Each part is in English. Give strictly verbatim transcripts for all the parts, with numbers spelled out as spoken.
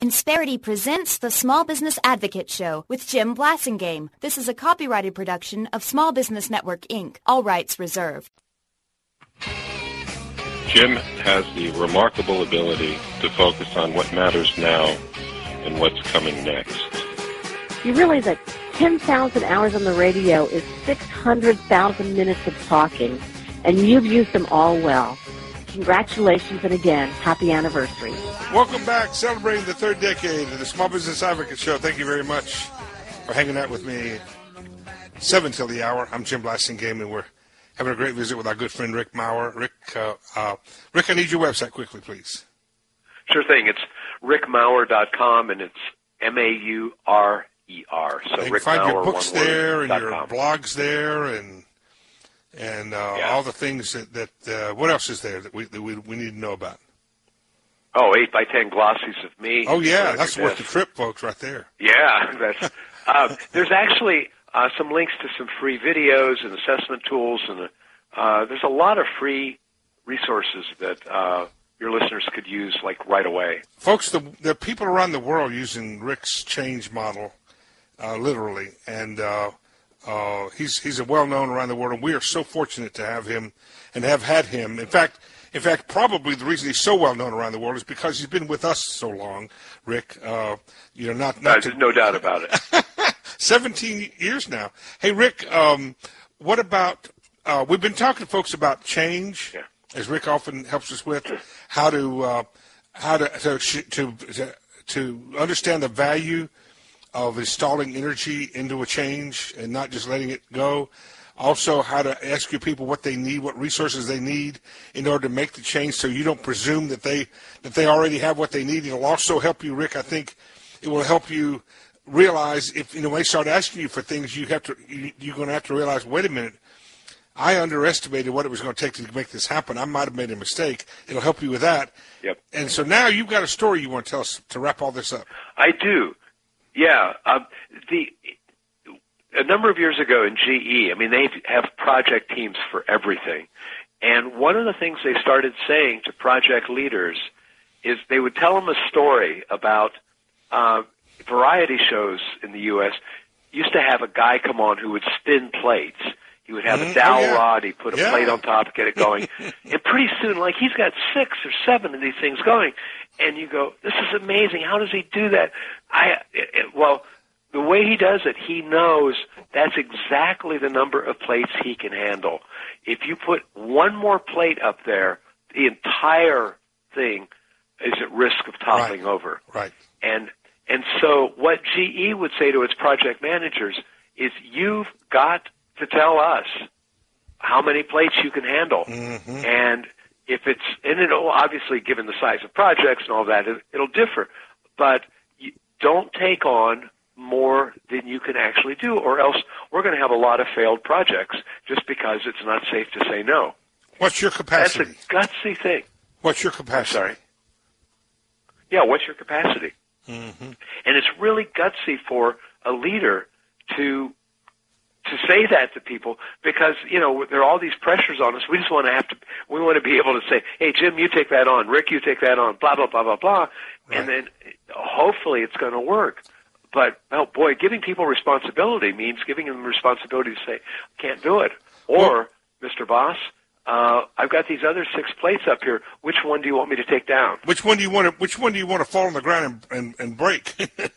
Insperity presents the Small Business Advocate Show with Jim Blasingame. This is a copyrighted production of Small Business Network, Incorporated. All rights reserved. Jim has the remarkable ability to focus on what matters now and what's coming next. You realize that ten thousand hours on the radio is six hundred thousand minutes of talking, and you've used them all well. Congratulations, and again, happy anniversary. Welcome back, celebrating the third decade of the Small Business Advocate Show. Thank you very much for hanging out with me. Seven till the hour. I'm Jim Blasingame, and we're having a great visit with our good friend Rick Maurer. Rick, uh, uh, Rick, I need your website quickly, please. Sure thing. It's rick maurer dot com, and it's M A U R E R. So you Rick can find Maurer, your books there and your com. blogs there, and and uh, yeah. all the things that, that uh, what else is there that we that we, we need to know about? Oh, eight by ten glossies of me. Oh, yeah, that's worth the trip, folks, right there. Yeah, that's. Uh, there's actually uh, some links to some free videos and assessment tools, and uh, there's a lot of free resources that uh, your listeners could use, like, right away. Folks, the, the people around the world using Rick's change model, uh, literally, and uh, uh, he's he's a well-known around the world, and we are so fortunate to have him and have had him. In fact, In fact, probably the reason he's so well known around the world is because he's been with us so long, Rick. Uh, you know, not not uh, there's no doubt about it. Seventeen years now. Hey, Rick, um, what about? Uh, we've been talking to folks about change, yeah. as Rick often helps us with, how to uh, how to to, to to to understand the value of installing energy into a change and not just letting it go. Also, how to ask your people what they need, what resources they need in order to make the change, so you don't presume that they that they already have what they need. It'll also help you, Rick. I think it will help you realize if you know when they start asking you for things, you have to you, you're going to have to realize. Wait a minute, I underestimated what it was going to take to make this happen. I might have made a mistake. It'll help you with that. Yep. And so now you've got a story you want to tell us to wrap all this up. I do. Yeah. Um, the. A number of years ago in G E, I mean, they have project teams for everything. And one of the things they started saying to project leaders is they would tell them a story about uh, variety shows in the U S used to have a guy come on who would spin plates. He would have mm-hmm. a dowel oh, yeah. rod. He'd put a yeah. plate on top, get it going. And pretty soon, like, he's got six or seven of these things going. And you go, this is amazing. How does he do that? I it, it, Well... The way he does it, he knows that's exactly the number of plates he can handle. If you put one more plate up there, the entire thing is at risk of toppling right. over. Right. And and so what G E would say to its project managers is, you've got to tell us how many plates you can handle. Mm-hmm. And if it's, and it'll obviously, given the size of projects and all that, it, it'll differ. But you don't take on more than you can actually do, or else we're going to have a lot of failed projects just because it's not safe to say no. What's your capacity? That's a gutsy thing. What's your capacity? I'm sorry. Yeah, what's your capacity? Mm-hmm. And it's really gutsy for a leader to to say that to people because, you know, there are all these pressures on us. We just want to have to, we want to be able to say, hey, Jim, you take that on. Rick, you take that on, blah, blah, blah, blah, blah. Right. And then hopefully it's going to work. But, oh, boy, giving people responsibility means giving them responsibility to say, can't do it. Or, well, Mister Boss, uh, I've got these other six plates up here. Which one do you want me to take down? Which one do you want to, which one do you want to fall on the ground and, and, and break?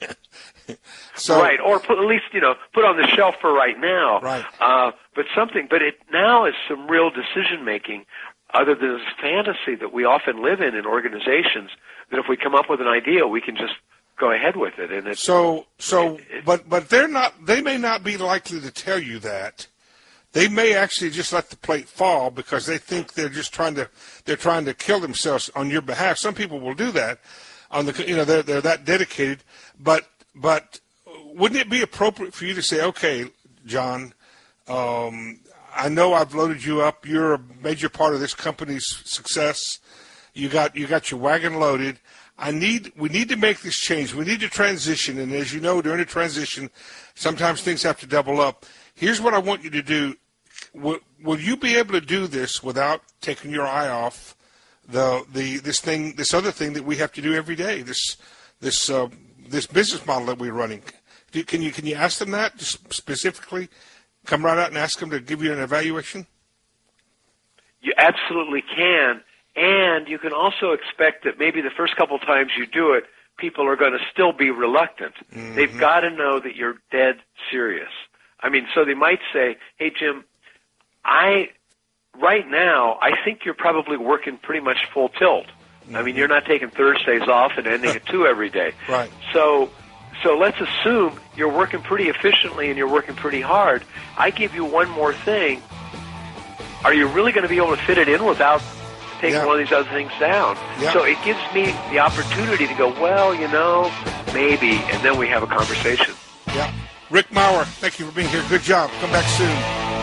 so, right, or put, at least, you know, put on the shelf for right now. Right. Uh, but something, but it now is some real decision-making other than this fantasy that we often live in in organizations, that if we come up with an idea, we can just go ahead with it. And it's, so, so, it, it, but, but they're not, they may not be likely to tell you that. They may actually just let the plate fall because they think they're just trying to, they're trying to kill themselves on your behalf. Some people will do that on the, you know, they're, they're that dedicated, but, but wouldn't it be appropriate for you to say, okay, John, um, I know I've loaded you up. You're a major part of this company's success. You got, you got your wagon loaded. I need, we need to make this change. We need to transition. And as you know, during the transition, sometimes things have to double up. Here's what I want you to do. Will, will you be able to do this without taking your eye off the, the, this thing, this other thing that we have to do every day? This, this uh, this business model that we're running. Do, can you can you ask them that just specifically? Come right out and ask them to give you an evaluation? You absolutely can. And you can also expect that maybe the first couple times you do it, people are going to still be reluctant. Mm-hmm. They've got to know that you're dead serious. I mean, so they might say, hey, Jim, I right now, I think you're probably working pretty much full tilt. Mm-hmm. I mean, you're not taking Thursdays off and ending at two every day. Right. So So let's assume you're working pretty efficiently and you're working pretty hard. I give you one more thing. Are you really going to be able to fit it in without taking yeah. one of these other things down? Yeah. So it gives me the opportunity to go, well, you know, maybe, and then we have a conversation. Yeah. Rick Maurer, thank you for being here. Good job. Come back soon.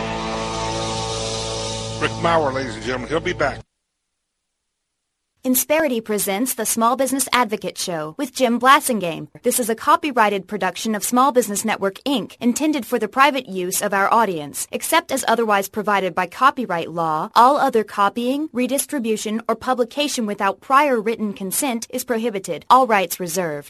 Rick Maurer, ladies and gentlemen. He'll be back. Insperity presents the Small Business Advocate Show with Jim Blasingame. This is a copyrighted production of Small Business Network, Incorporated, intended for the private use of our audience. Except as otherwise provided by copyright law, all other copying, redistribution, or publication without prior written consent is prohibited. All rights reserved.